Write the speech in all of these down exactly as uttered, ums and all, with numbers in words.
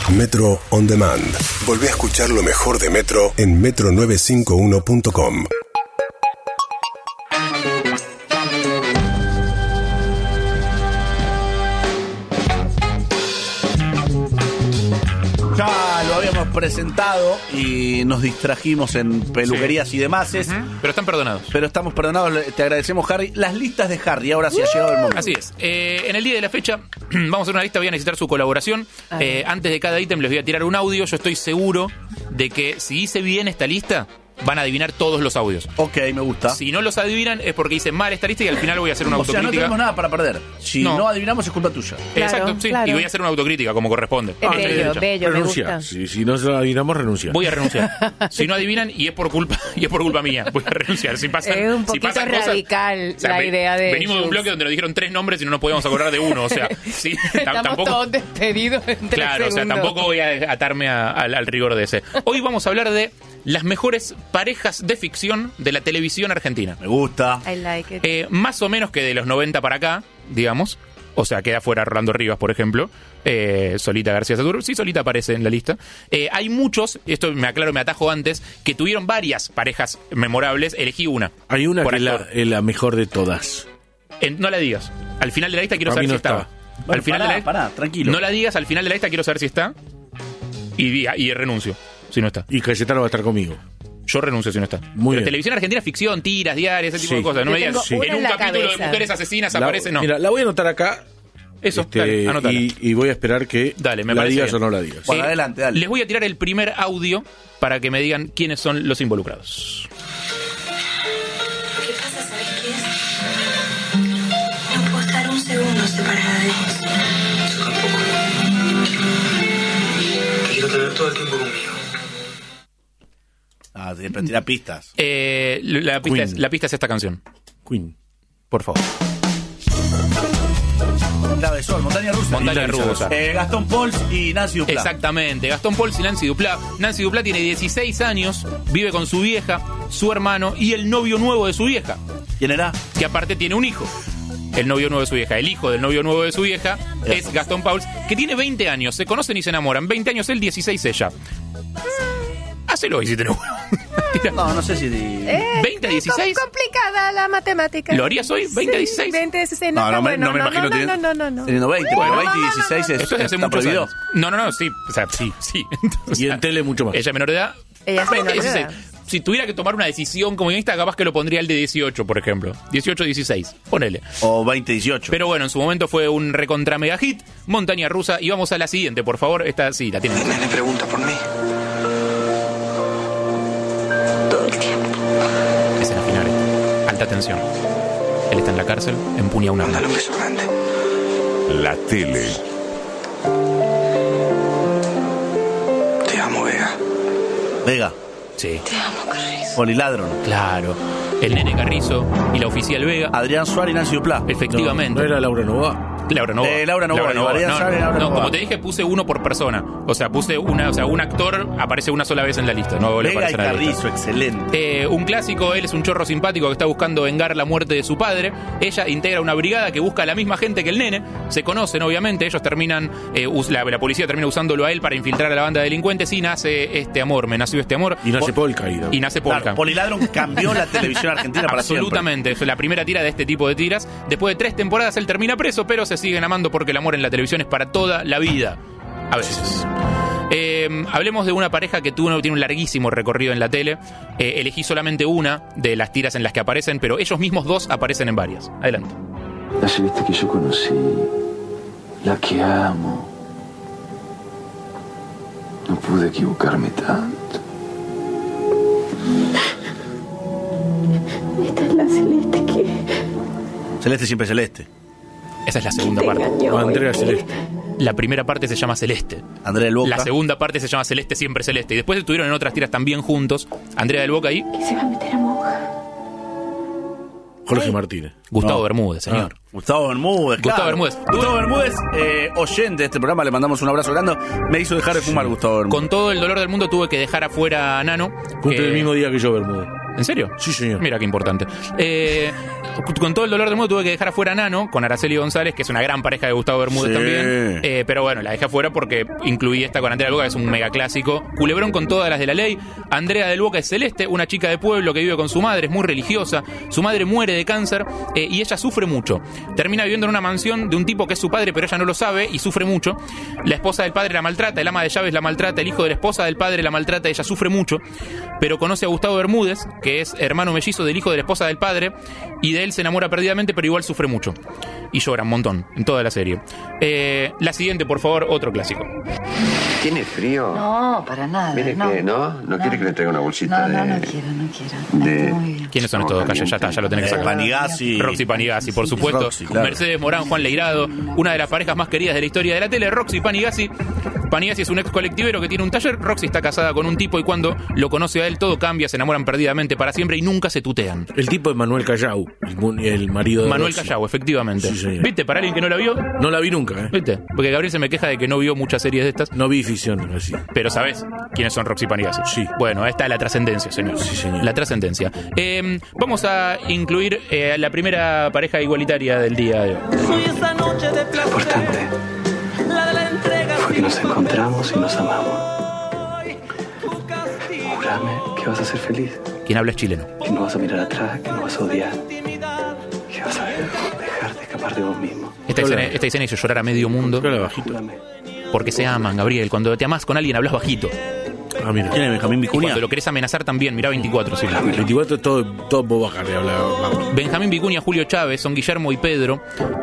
Metro On Demand. Volvé a escuchar lo mejor de Metro en metro novecientos cincuenta y uno punto com. Ya lo habíamos presentado y nos distrajimos en peluquerías sí. y demás. Uh-huh. Pero están perdonados. Pero estamos perdonados, te agradecemos, Harry. Las listas de Harry, ahora sí ha llegado el momento. Así es. Eh, en el día de la fecha vamos a hacer una lista, voy a necesitar su colaboración. Eh, antes de cada ítem les voy a tirar un audio. Yo estoy seguro de que si hice bien esta lista, van a adivinar todos los audios. Ok, me gusta. Si no los adivinan es porque hice mal esta lista y al final voy a hacer una o autocrítica. O sea, no tenemos nada para perder. Si no, no adivinamos es culpa tuya. Claro, Exacto, sí. Claro. Y voy a hacer una autocrítica como corresponde. Ah, bello, bello, me gusta. Si, si no adivinamos, renuncia. Voy a renunciar. Si no adivinan y es por culpa y es por culpa mía, voy a renunciar. Si pasan, es un poquito si pasan radical cosas, o sea, la ve, idea de venimos de un bloque donde nos dijeron tres nombres y no nos podíamos acordar de uno. O sea, sí, estamos tampoco, todos despedidos en tres claro, segundos. O sea, tampoco voy a atarme a, a, al rigor de ese. Hoy vamos a hablar de las mejores parejas de ficción de la televisión argentina. Me gusta. I like it. Eh, más o menos que de los noventa para acá, digamos. O sea, queda fuera Rolando Rivas, por ejemplo. Eh, Solita García Satur. Sí, Solita aparece en la lista. Eh, hay muchos, esto me aclaro, me atajo antes, que tuvieron varias parejas memorables. Elegí una. Hay una por que es la, es la mejor de todas. Eh, no la digas. Al final de la lista quiero Para saber no si estaba. estaba. Bueno, al final pará, de la pará, tranquilo. No la digas, al final de la lista quiero saber si está. Y, y renuncio, si no está. Y Cayetano va a estar conmigo. Yo renuncio si no está. Muy Pero bien. televisión argentina, ficción, tiras, diarios, ese tipo Sí. de cosas. No Yo me digas, tengo en una un en la capítulo cabeza. de Mujeres Asesinas La- aparece, no. Mira, la voy a anotar acá. Eso, este, dale, anótala. y, y voy a esperar que Dale, me la parece digas bien. o no la digas. Bueno, adelante, dale. Les voy a tirar el primer audio para que me digan quiénes son los involucrados. Lo que pasa, ¿sabes qué es? No puedo estar un segundo separada de vos. Yo tampoco. Te quiero tener todo el tiempo conmigo. Ah, siempre tira pistas. Eh, la, pista es, la pista es esta canción. Queen. Por favor. Clave Sol, Montaña Rusa. Montaña Rusa. Eh, Gastón Pauls y Nancy Duplá. Exactamente. Gastón Pauls y Nancy Duplá. Nancy Duplá tiene dieciséis años, vive con su vieja, su hermano y el novio nuevo de su vieja. ¿Quién era? Que aparte tiene un hijo. El novio nuevo de su vieja. El hijo del novio nuevo de su vieja es Gastón Pauls, que tiene veinte años. Se conocen y se enamoran. veinte años él, dieciséis ella. Hacelo hoy si tenés huevo. No, no sé si... Eh, ¿veinte a dieciséis? Es complicada la matemática. ¿Lo harías hoy? ¿veinte a dieciséis? veinte a dieciséis no, No, está no me, bueno. no me imagino no, teniendo, no, no, no, no. teniendo veinte, Bueno, pero veinte y no, no, dieciséis no, no. es, Esto es hace está muchos prohibido. años. No, no, no, sí. O sea, sí, sí. Entonces, Y en tele mucho más. ella menor de edad. Ella es veinte, menor de dieciséis. edad. Si tuviera que tomar una decisión como guionista, capaz que lo pondría el de dieciocho, por ejemplo. dieciocho, dieciséis. Ponele. O veinte, dieciocho. Pero bueno, en su momento fue un recontra mega hit. Montaña Rusa. Y vamos a la siguiente, por favor. Esta sí, la tienen. Nene pregunta por mí. Todo el tiempo. Escena final. esta. Alta tensión. Él está en la cárcel, empuña un arma. Mándale un beso grande. La tele. Te amo, Vega. Vega, Sí, Te amo, Carrizo. Poliladron, claro. El nene Carrizo y la oficial Vega. Adrián Suárez y Nancy Duplá. Efectivamente. No era Laura Nova. Laura Novoa. Eh, Laura Novoa, Adrián No, Suárez y Laura no, Novoa. como te dije, puse uno por persona. O sea, puse una, o sea, un actor aparece una sola vez en la lista. No le Vega y aparece en la lista. Carrizo, excelente. Eh, un clásico, él es un chorro simpático que está buscando vengar la muerte de su padre. Ella integra una brigada que busca a la misma gente que el nene. Se conocen, obviamente. Ellos terminan, eh, us- la, la policía termina usándolo a él para infiltrar a la banda de delincuentes y nace este amor. Me nació este amor. Y nace Pol- Polka ahí. Y nace Polka. Claro, Poliladron cambió la televisión argentina para siempre. Absolutamente, fue la primera tira de este tipo de tiras. Después de tres temporadas él termina preso, pero se siguen amando porque el amor en la televisión es para toda la vida. A veces. Eh, hablemos de una pareja que tuvo, tiene un larguísimo recorrido en la tele. Eh, elegí solamente una de las tiras en las que aparecen, pero ellos mismos dos aparecen en varias. Adelante. La celeste que yo conocí, la que amo. No pude equivocarme tanto. Esta es la Celeste que Celeste siempre celeste. Esa es la segunda te parte. engañó. Andrea Celeste. La primera parte se llama Celeste. Andrea del Boca. La segunda parte se llama Celeste, siempre Celeste. Y después estuvieron en otras tiras también juntos. Andrea del Boca y que se va a meter a monja. Jorge Martínez. Gustavo No. Bermúdez, señor. Gustavo Bermúdez, Gustavo claro. Bermúdez. Gustavo Bermúdez, eh, oyente de este programa, le mandamos un abrazo grande. Me hizo dejar de fumar Gustavo Bermúdez. Con todo el dolor del mundo tuve que dejar afuera a Nano. Cumple que- el mismo día que yo, Bermúdez. ¿En serio? Sí, señor. Mira qué importante. Eh, con todo el dolor del mundo tuve que dejar afuera a Nano con Araceli González, que es una gran pareja de Gustavo Bermúdez Sí. también. Eh, pero bueno, la dejé afuera porque incluí esta con Andrea del Boca, que es un mega clásico. Culebrón con todas las de la ley. Andrea del Boca es Celeste, una chica de pueblo que vive con su madre, es muy religiosa. Su madre muere de cáncer eh, y ella sufre mucho. Termina viviendo en una mansión de un tipo que es su padre, pero ella no lo sabe y sufre mucho. La esposa del padre la maltrata, el ama de llaves la maltrata, el hijo de la esposa del padre la maltrata, ella sufre mucho. Pero conoce a Gustavo Bermúdez, que es hermano mellizo del hijo de la esposa del padre, y de él se enamora perdidamente, pero igual sufre mucho. Y llora un montón en toda la serie. Eh, la siguiente, por favor, otro clásico. ¿Tiene frío? No, para nada. Mire no. que no, no, no quiere que le traiga una bolsita no, no, de... no quiero, no quiero. de... Está muy bien. ¿Quiénes son estos dos? Calle, ya está, ya lo tenés que sacar. Panigasi. Roxy Panigasi, por supuesto. Roxy, claro. Mercedes Morán, Juan Leirado, una de las parejas más queridas de la historia de la tele, Roxy Panigasi. Panigasi es un ex colectivero que tiene un taller. Roxy está casada con un tipo y cuando lo conoce a él todo cambia, se enamoran perdidamente para siempre y nunca se tutean. El tipo es Manuel Callao, el, el marido de Manuel Roxy. Callao, efectivamente. Sí, señor. ¿Viste? Para alguien que no la vio, No la vi nunca, ¿eh? ¿viste? Porque Gabriel se me queja de que no vio muchas series de estas. No vi ficción así. Pero ¿sabés quiénes son Roxy Panigasi? Sí. Bueno, esta es la trascendencia, señor. Sí, señor. La trascendencia. Eh, vamos a incluir eh, la primera pareja igualitaria del día de hoy. Lo importante fue que nos encontramos y nos amamos. Júrame que vas a ser feliz, Quien habla es chileno. que no vas a mirar atrás, que no vas a odiar, que vas a dejar de escapar de vos mismo. Esta escena, esta escena hizo llorar a medio mundo Habla bajito. Júrame. porque se aman, Gabriel. Cuando te amás con alguien hablas bajito. Ah, mira. ¿Quién es Benjamín Y Vicuña? cuando lo querés amenazar también, mirá veinticuatro. Sí. veinticuatro es todo, todo bobaca le habla. Vamos. Benjamín Vicuña, Julio Chávez, son Guillermo y Pedro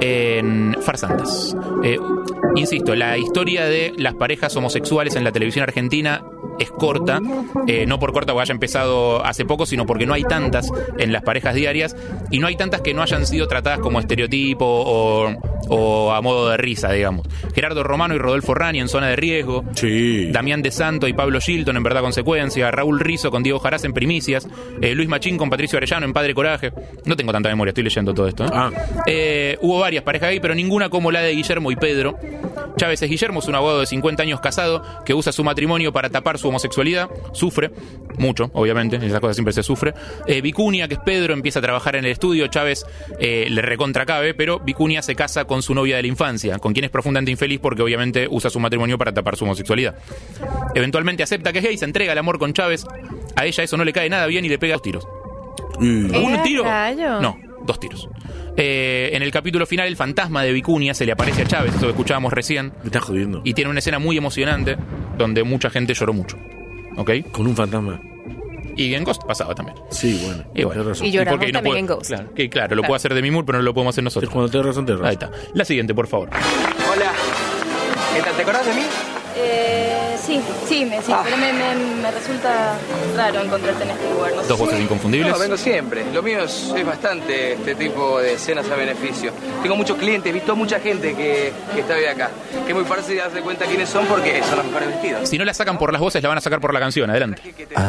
en Farsantes. Eh, insisto, la historia de las parejas homosexuales en la televisión argentina es corta, eh, no por corta porque haya empezado hace poco, sino porque no hay tantas en las parejas diarias y no hay tantas que no hayan sido tratadas como estereotipo o, o a modo de risa, digamos. Gerardo Romano y Rodolfo Rani en Zona de Riesgo, Sí. Damián De Santo y Pablo Shilton en Verdad Consecuencia, Raúl Rizzo con Diego Jarás en Primicias, eh, Luis Machín con Patricio Arellano en Padre Coraje. No tengo tanta memoria, estoy leyendo todo esto. ¿eh? Ah. Eh, hubo varias parejas ahí, pero ninguna como la de Guillermo y Pedro. Chávez es Guillermo, es un abogado de cincuenta años casado que usa su matrimonio para tapar su homosexualidad. Sufre mucho, obviamente, en esas cosas siempre se sufre. Eh, Vicuña, que es Pedro, empieza a trabajar en el estudio. Chávez eh, le recontracabe, pero Vicuña se casa con su novia de la infancia, con quien es profundamente infeliz porque obviamente usa su matrimonio para tapar su homosexualidad. Eventualmente acepta que es gay, se entrega al amor con Chávez. A ella eso no le cae nada bien y le pega dos tiros. Mm. ¿Eh, ¿Un tiro? rayo? No, dos tiros. Eh, en el capítulo final, el fantasma de Vicuña se le aparece a Chávez, eso que escuchábamos recién, Me estás jodiendo. y tiene una escena muy emocionante donde mucha gente lloró mucho. ¿Ok? Con un fantasma. Y en Ghost pasaba también. Sí, bueno. Y bueno. Tenés razón. Y lloramos porque no también puede- en Ghost. Claro, que, claro, lo Claro. puede hacer Demi Moore, pero no lo podemos hacer Es nosotros. cuando tenés razón, tenés razón. Ahí está. La siguiente, por favor. Hola. ¿Qué tal? ¿Te acordás de mí? Eh, sí, sí, me, sí Ah. pero me, me, me resulta raro encontrarte en este lugar. No sé Dos si- voces inconfundibles. No, vengo siempre. Lo mío es, es bastante este tipo de escenas a beneficio. Tengo muchos clientes, he visto mucha gente que, que está hoy acá. Que es muy fácil de darse cuenta quiénes son porque son los mejores vestidos. Si no la sacan por las voces, la van a sacar por la canción. Adelante.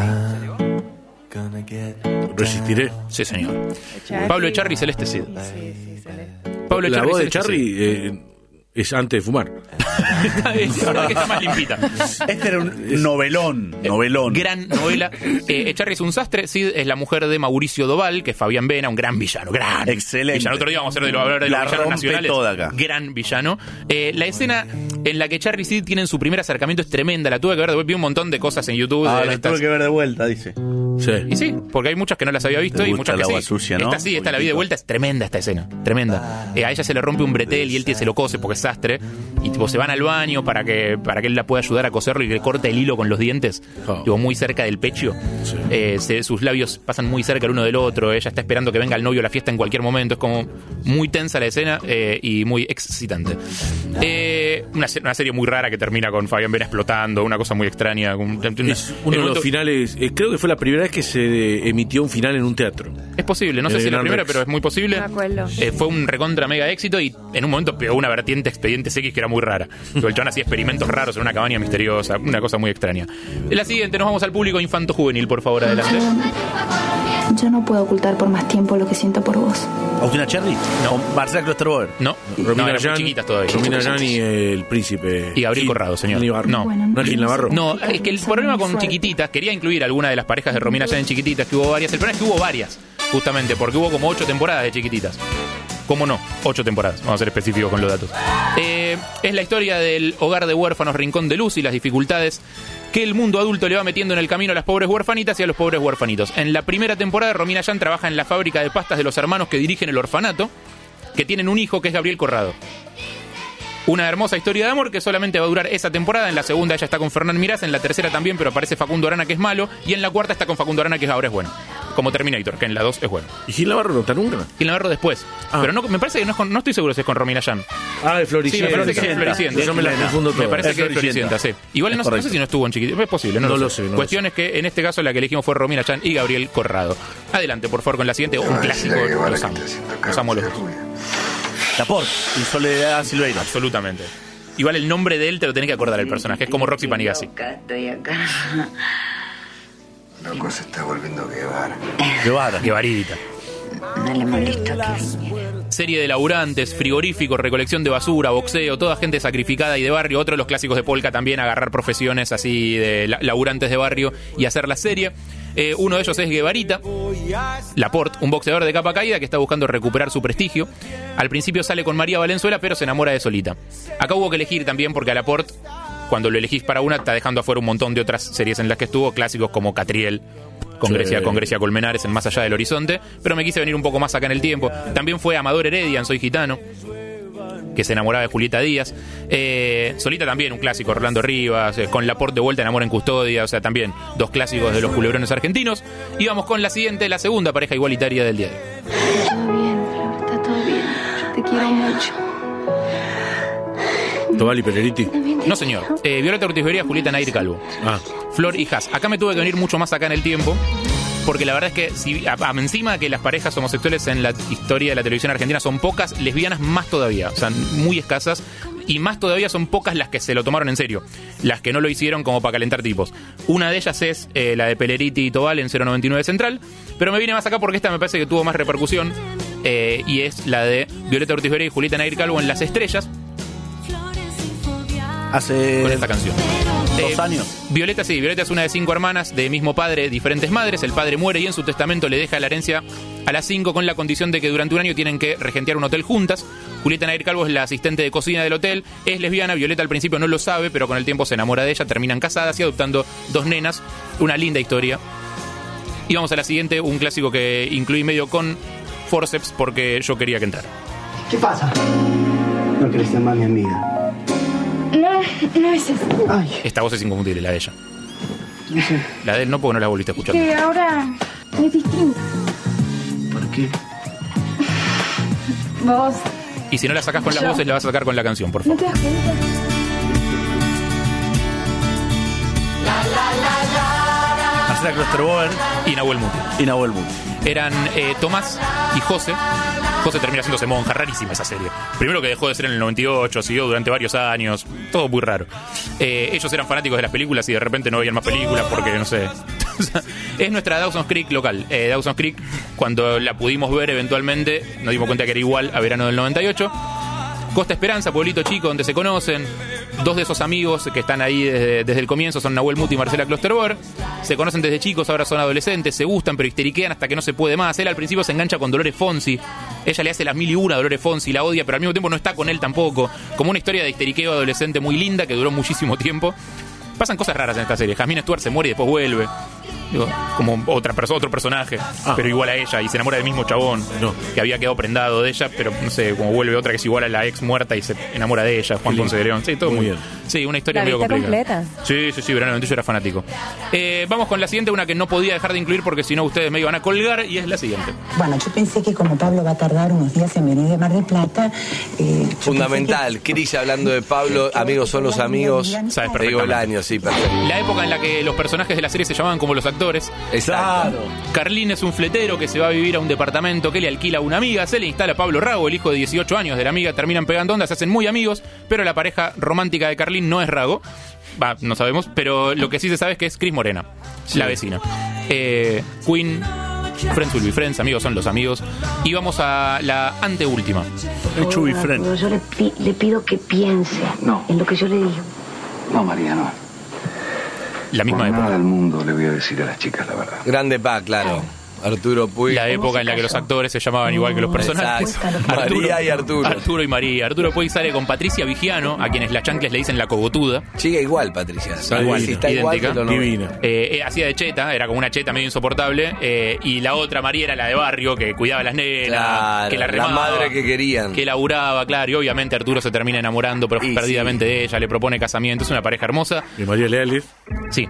Resistiré. Sí, señor. Charlie. Pablo Echarri y Celeste Cid. Sí, sí, sale. Pablo La Echarri y voz de Celeste Charlie Cid. eh, es antes de fumar. Está bien, la verdad que está más limpita. Este era un novelón, novelón. Gran novela. Eh, Echarri es un sastre. Sid es la mujer de Mauricio Doval, que es Fabián Vena, un gran villano. Gran. Excelente. Villano. Otro día vamos a hacer de, lo, hablar de La los villanos rompe nacionales. toda acá. Gran villano. Eh, la escena en la que Echarri y Sid tienen su primer acercamiento es tremenda. La tuve que ver, después vi un montón de cosas en YouTube. Ah, de la estas- tuve que ver de vuelta, dice. Sí. Y sí, porque hay muchas que no las había visto Te y gusta muchas que el agua sí. sucia, ¿no? Esta sí, esta la vi de vuelta, es tremenda esta escena, tremenda. Eh, a ella se le rompe un bretel y él se lo cose porque es sastre y tipo se van al baño para que para que él la pueda ayudar a coserlo y le corta el hilo con los dientes, Oh. tipo muy cerca del pecho. Sí. Eh, se- sus labios pasan muy cerca el uno del otro, ella está esperando que venga el novio a la fiesta en cualquier momento, es como muy tensa la escena eh, y muy excitante. Eh, una, se- una serie muy rara que termina con Fabián Vena explotando, una cosa muy extraña. un- una- Es uno el de momento- los finales. eh, creo que fue la primera vez que se eh, emitió un final en un teatro. Es posible, no sé Eh, si es la Gran primera, Rex. pero es muy posible. Me acuerdo. Eh, fue un recontra mega éxito y en un momento pegó una vertiente Expedientes X que era muy rara. El chabón hacía experimentos raros en una cabaña misteriosa, una cosa muy extraña. La siguiente, nos vamos al público infanto juvenil, por favor, adelante. Yo no puedo ocultar por más tiempo lo que siento por vos. ¿Agustina Cherry? No. ¿Marcela Klosterboer? No, Romina no, eran Yan, muy chiquitas todavía. Romina Yan y el príncipe. Y Gabriel Gil- Corrado, señor. Gil Navarro. No. ¿No es Gil Navarro? No, es que el problema con chiquititas, quería incluir alguna de las parejas de Romina Yan en chiquititas, que hubo varias. El problema es que hubo varias, justamente, porque hubo como ocho temporadas de chiquititas. ¿Cómo no? Ocho temporadas, vamos a ser específicos con los datos. Eh, es la historia del hogar de huérfanos Rincón de Luz y las dificultades que el mundo adulto le va metiendo en el camino a las pobres huérfanitas y a los pobres huérfanitos. En la primera temporada, Romina Yan trabaja en la fábrica de pastas de los hermanos que dirigen el orfanato, que tienen un hijo que es Gabriel Corrado. Una hermosa historia de amor que solamente va a durar esa temporada. En la segunda ella está con Fernán Mirás, en la tercera también, pero aparece Facundo Arana, que es malo, y en la cuarta está con Facundo Arana, que ahora es bueno. Como Terminator, que en la dos es bueno. ¿Y Gil Navarro no está nunca? Gil Navarro después. Ah. Pero no, me parece que no, es con, no estoy seguro si es con Romina Yan. Ah, de Floricienta. Sí, me parece que es Floricienta. Yo me la confundo Me todas. parece Es que es Floricienta, sí. Igual no, no sé si no estuvo en Chiquititas. Es posible, no, No lo, lo sé. sé, no Cuestión lo es que en este caso la que elegimos fue Romina Yan y Gabriel Corrado. Adelante, por favor, con la siguiente. Un clásico. Los amo. Los amo los dos. Laporte y Soledad Silveira. Absolutamente. Igual el nombre de él te lo tenés que acordar el personaje. Es como Roxy Panigasi. Estoy acá. Loco, se está volviendo Guevara. Guevara. Guevarita. No le molesto que viniera. Serie de laburantes, frigoríficos, recolección de basura, boxeo, toda gente sacrificada y de barrio. Otro de los clásicos de Polka también, agarrar profesiones así de la- laburantes de barrio y hacer la serie. Eh, uno de ellos es Guevarita, Laporte, un boxeador de capa caída que está buscando recuperar su prestigio. Al principio sale con María Valenzuela, pero se enamora de Solita. Acá hubo que elegir también porque a Laporte, cuando lo elegís para una, está dejando afuera un montón de otras series en las que estuvo, clásicos como Catriel, con, Sí. Grecia, con Grecia Colmenares en Más allá del horizonte, pero me quise venir un poco más acá en el tiempo. También fue Amador Heredia en Soy Gitano, que se enamoraba de Julieta Díaz. Eh, Solita también, un clásico, Rolando Rivas, eh, con Laporte de vuelta, Enamor en Custodia, o sea, también dos clásicos de los culebrones argentinos. Y vamos con la siguiente, la segunda pareja igualitaria del día de hoy. Todo bien, Flor, está todo bien. Yo te quiero mucho. Tobal y Peleriti. No, señor. Eh, Violeta Ortiz Bería, Julieta Nair Calvo. Ah. Flor y Haas. Acá me tuve que venir mucho más acá en el tiempo, porque la verdad es que si a, a- encima que las parejas homosexuales en la historia de la televisión argentina son pocas, lesbianas más todavía, o sea, muy escasas, y más todavía son pocas las que se lo tomaron en serio, las que no lo hicieron como para calentar tipos. Una de ellas es eh, la de Peleriti y Tobal en cero noventa y nueve Central, pero me vine más acá porque esta me parece que tuvo más repercusión, eh, y es la de Violeta Ortiz Bería y Julieta Nair Calvo en Las Estrellas, Hace con esta canción. dos Eh, años. Violeta, sí, Violeta es una de cinco hermanas de mismo padre, diferentes madres. El padre muere y en su testamento le deja la herencia a las cinco con la condición de que durante un año tienen que regentear un hotel juntas. Julieta Nair Calvo es la asistente de cocina del hotel, es lesbiana. Violeta al principio no lo sabe, pero con el tiempo se enamora de ella, terminan casadas y adoptando dos nenas. Una linda historia. Y vamos a la siguiente, un clásico que incluí medio con forceps porque yo quería que entrara. ¿Qué pasa? No querés ser más mi amiga. No, no es eso. Ay, Esta voz es inconfundible, la de ella. no sé. La de él no, porque no la volviste a escuchar. Que ahora es distinto. ¿Por qué? Vos, Y si no la sacás con las Yo. voces, la vas a sacar con la canción, por ¿no favor. te das cuenta? Marcela Klosterboer Y Nahuel Muti. y Nahuel Muti. Eran eh, Tomás y José. José termina haciéndose monja, rarísima esa serie. Primero que dejó de ser en el noventa y ocho, siguió durante varios años, todo muy raro. Eh, ellos eran fanáticos de las películas y de repente no veían más películas porque, no sé. Es nuestra Dawson's Creek local. Eh, Dawson's Creek, cuando la pudimos ver eventualmente, nos dimos cuenta que era igual a verano del noventa y ocho. Costa Esperanza, pueblito chico donde se conocen. Dos de esos amigos que están ahí desde, desde el comienzo son Nahuel Muti y Marcela Klosterboer. Se conocen desde chicos, ahora son adolescentes, se gustan, pero histeriquean hasta que no se puede más. Él al principio se engancha con Dolores Fonsi. Ella le hace las mil y una a Dolores Fonsi, la odia, pero al mismo tiempo no está con él tampoco. Como una historia de histeriqueo adolescente muy linda que duró muchísimo tiempo. Pasan cosas raras en esta serie. Jasmine Stewart se muere y después vuelve. Digo, como otra perso- otro personaje, Ah. pero igual a ella, y se enamora del mismo chabón, No. que había quedado prendado de ella, pero no sé, como vuelve otra que es igual a la ex muerta y se enamora de ella, Juan Qué Ponce de León. Sí, todo Muy muy bien. bien. Sí, una historia ¿La medio viste complicada. completa? Sí, sí, sí, Verano noventa y ocho era fanático. Eh, vamos con la siguiente, una que no podía dejar de incluir porque si no ustedes me iban a colgar, y es la siguiente. Bueno, yo pensé que como Pablo va a tardar unos días en venir de Mar del Plata... eh, yo Fundamental, Cris hablando de Pablo, amigos son los amigos. Sabes Te digo el perfectamente. año, sí, perfecto. La época en la que los personajes de la serie se llamaban como los actores. Exacto. Carlín es un fletero que se va a vivir a un departamento que le alquila a una amiga, se le instala a Pablo Rago, el hijo de dieciocho años de la amiga, terminan pegando ondas, se hacen muy amigos, pero la pareja romántica de Carlín no es Rago. Va, no sabemos, pero lo que sí se sabe es que es Cris Morena, la vecina. Eh, Queen, Friends will be friends, amigos son los amigos. Y vamos a la anteúltima. Hecho be friends. Yo le, pi- le pido que piense No. en lo que yo le digo. No, María, no. La misma Por época. nada del mundo le voy a decir a las chicas la verdad. Grande Pa, claro. Arturo Puig. La época en la que los actores se llamaban igual que los personajes. Exacto. María y Arturo. Arturo y María. Arturo Puig sale con Patricia Vigiano, a quienes las chancles le dicen la cogotuda. Sigue igual, Patricia. Igual, Sí, está igual idéntica. que los Divina. Eh, eh, hacía de cheta, era como una cheta medio insoportable. eh, y la otra, María, era la de barrio, que cuidaba a las nenas, Claro, que la la remaba, madre que querían. que laburaba, claro. Y obviamente Arturo se termina enamorando pero Y perdidamente de ella, le propone casamiento. Es una pareja hermosa. Y María Leales. Sí.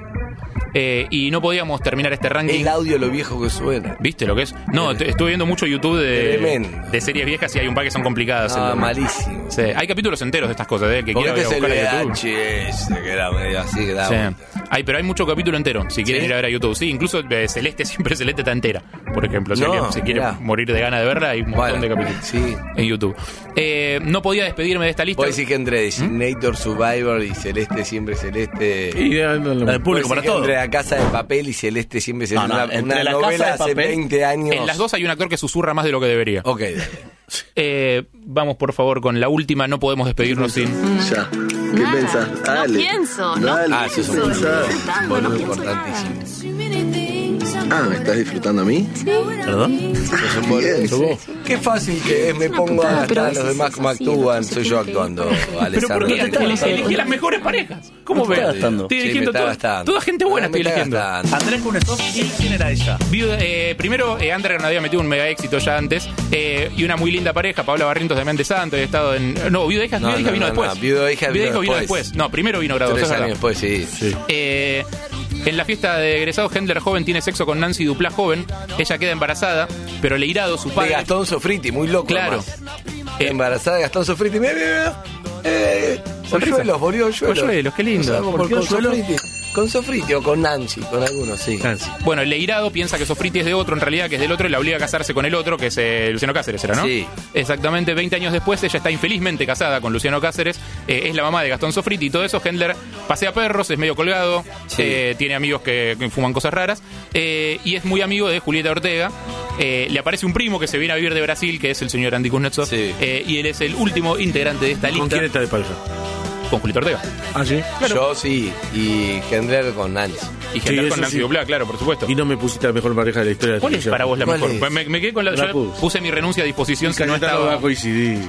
Eh, y no podíamos terminar este ranking. El audio, lo viejo que suena. ¿Viste lo que es? No, t- estuve viendo mucho YouTube de, Tremendo. de series viejas y hay un par que son complicadas. Ah, El- malísimo. Sí, hay capítulos enteros de estas cosas, ¿eh? El que Porque quiera este ir a es el buscar a V YouTube. H S, que era medio así, que daba. Sí. Hay, pero hay mucho capítulo entero, si quieren ¿Sí? ir a ver a YouTube. Sí, incluso eh, Celeste, siempre Celeste está entera. Por ejemplo, si No, alguien se quiere mirá. morir de gana de verla, hay un montón Bueno, de capítulos sí. en YouTube. Eh, no podía despedirme de esta lista. Puedes decir que entre Designator, Survivor y Celeste siempre Celeste. Y eh, no, no, La del público Puedes para decir que todo. entre La Casa de Papel y Celeste siempre Celeste. No, no, una entre una La Casa novela de hace Papel- veinte años. En las dos hay un actor que susurra más de lo que debería. Ok, dale. Eh, vamos, por favor, con la última. No podemos despedirnos sin... Ya. ¿Qué Nada, pensás? no Dale. pienso, no Dale. Ah, eso es un pienso, boludo. disfrutando, Boludo no pienso importantísimo. Ah, ¿me estás disfrutando a mí? ¿Perdón? Sos un boludo. Qué fácil que es, me pongo a Pero gastar a los veces demás es como así, actúan, entonces soy yo tiene que ir actuando, por- Pero Alessandro. ¿por qué? te estás Elegí gastando? elegí las mejores parejas. ¿Cómo te ves? estás gastando? Estoy Sí, me eligiendo está toda, gastando. toda gente buena. Ah, me Estoy está eligiendo. gastando. Andrés Cunestos, ¿quién, quién era ella? Viuda- eh, primero, eh, Underground había metido un mega éxito ya antes. eh, y una muy linda pareja, Paola Barrientos de Mente Santo. Había estado en. No, Viuda Hija, No, Viuda Hija no, vino no, después. no, Viuda Hija vino vino después. después. No, primero vino Graduados. Tres es años verdad. después, sí. Eh, en la fiesta de egresados, Hendler joven tiene sexo con Nancy Duplá joven. Ella queda embarazada, pero Leirado, su De padre. Gastón Sofriti, muy loco. Claro. además. Eh, Embarazada de Gastón Sofriti. Mira, mira, mira. Eh, Sonrisa. Polluelos, polluelos. Polluelos, qué lindo. No sabemos ¿Por por qué con Polluelos? Sofriti. Con Sofriti o con Nancy, con algunos, sí. Nancy. Bueno, el Leirado piensa que Sofriti es de otro, en realidad que es del otro, y la obliga a casarse con el otro, que es eh, Luciano Cáceres, ¿era, no? Sí. Exactamente, veinte años después, ella está infelizmente casada con Luciano Cáceres, eh, es la mamá de Gastón Sofriti y todo eso. Hendler pasea perros, es medio colgado, Sí. eh, tiene amigos que, que fuman cosas raras, eh, y es muy amigo de Julieta Ortega. Eh, le aparece un primo que se viene a vivir de Brasil, que es el señor Andy Kuznetsov, Sí. eh, y él es el último integrante de esta ¿Con lista. quién está de pareja? Con Julieta Ortega. Ah, sí. Yo sí, y Hendler con Nancy. Y Sí, Hendler eso con Nancy sí. Duplá, claro, por supuesto. Y no me pusiste la mejor pareja de la historia de la ¿Cuál es televisión. para vos la ¿Cuál mejor? es? Me, me quedé con la. La yo puse. puse mi renuncia a disposición si no Cayetano va a estaba. coincidir.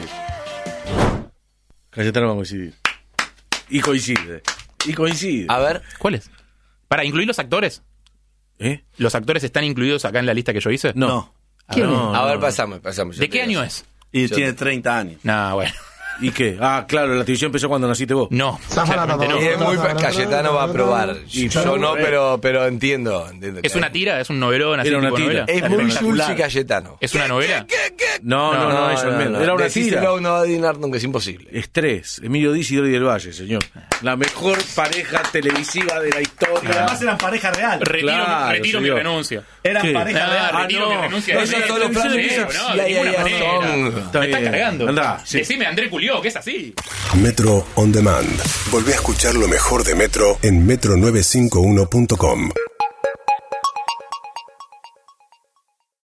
Cayetano va a coincidir. Y coincide. Y coincide. A ver, ¿Cuál es? Para incluir los actores. ¿Eh? ¿Los actores están incluidos acá en la lista que yo hice? No. A ver, No, a ver, no. pasame, pasame. yo ¿De te qué digo. año es? Y Yo- tiene treinta años. No, bueno. ¿Y qué? Ah, claro, la televisión empezó cuando naciste vos. No, claramente no. Y es muy Cayetano va a probar. Y Yo yo- no, pero, pero entiendo. entiendo ¿Es que- una tira? ¿Es un novelón? Así Era una tipo tira. novela? Es muy espectacular. Jules y Cayetano. ¿Es una novela? No, no, no, eso al menos. Era una Decíselo tira. a uno va a adivinar nunca, es imposible. Estrés. Emilio Diz y Dori del Valle, señor. La mejor pareja televisiva de la historia. Además eran pareja real. Retiro, Claro, retiro mi señor. renuncia. Eran ¿Qué? pareja Ah, real. retiro no. mi renuncia. No, de esos ley. son los planes Sí, que- no, ya, de ya, ninguna ya manera. son. Me Está estás bien. cargando. Andá, sí. Decime André Culió, que es así. Metro On Demand. Volvé a escuchar lo mejor de Metro en metro novecientos cincuenta y uno punto com.